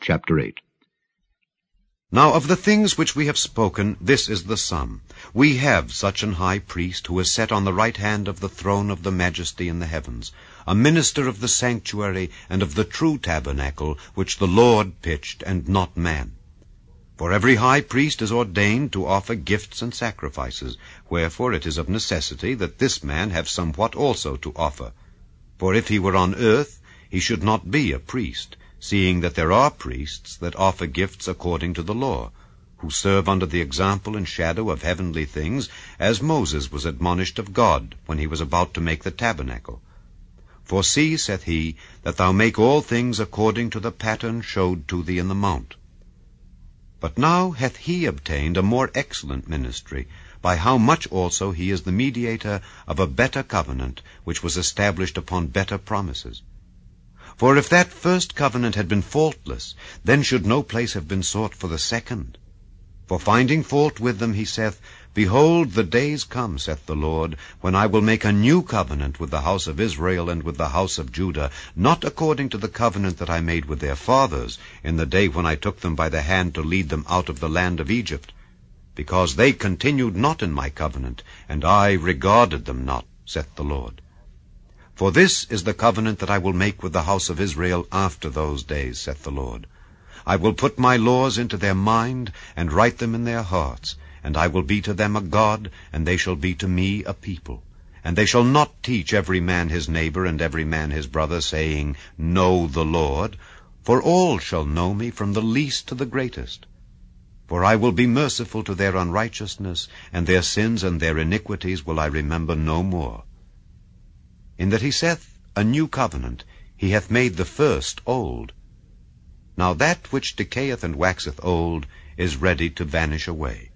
chapter 8. Now of the things which we have spoken, this is the sum. We have such an high priest, who is set on the right hand of the throne of the majesty in the heavens, a minister of the sanctuary and of the true tabernacle, which the Lord pitched, and not man. For every high priest is ordained to offer gifts and sacrifices, wherefore it is of necessity that this man have somewhat also to offer. For if he were on earth, he should not be a priest, seeing that there are priests that offer gifts according to the law, who serve under the example and shadow of heavenly things, as Moses was admonished of God when he was about to make the tabernacle. For see, saith he, that thou make all things according to the pattern showed to thee in the mount. But now hath he obtained a more excellent ministry, by how much also he is the mediator of a better covenant, which was established upon better promises. For if that first covenant had been faultless, then should no place have been sought for the second. For finding fault with them, he saith, Behold, the days come, saith the Lord, when I will make a new covenant with the house of Israel and with the house of Judah, not according to the covenant that I made with their fathers in the day when I took them by the hand to lead them out of the land of Egypt, because they continued not in my covenant, and I regarded them not, saith the Lord. For this is the covenant that I will make with the house of Israel after those days, saith the Lord. I will put my laws into their mind, and write them in their hearts, and I will be to them a God, and they shall be to me a people. And they shall not teach every man his neighbor and every man his brother, saying, Know the Lord, for all shall know me, from the least to the greatest. For I will be merciful to their unrighteousness, and their sins and their iniquities will I remember no more. In that he saith, A new covenant, he hath made the first old. Now that which decayeth and waxeth old is ready to vanish away.